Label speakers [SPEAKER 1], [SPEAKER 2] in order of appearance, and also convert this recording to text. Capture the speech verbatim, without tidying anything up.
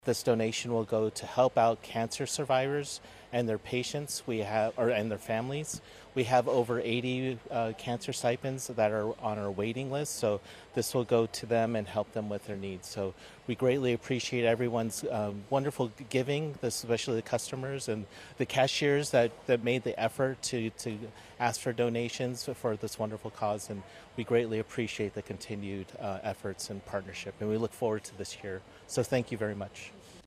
[SPEAKER 1] This donation will go to help out cancer survivors and their patients. We have, or and their families. We have over eighty uh, cancer stipends that are on our waiting list. So this will go to them and help them with their needs. So we greatly appreciate everyone's um, wonderful giving, especially the customers and the cashiers that, that made the effort to, to ask for donations for this wonderful cause. And we greatly appreciate the continued uh, efforts and partnership. And we look forward to this year. So thank you very much.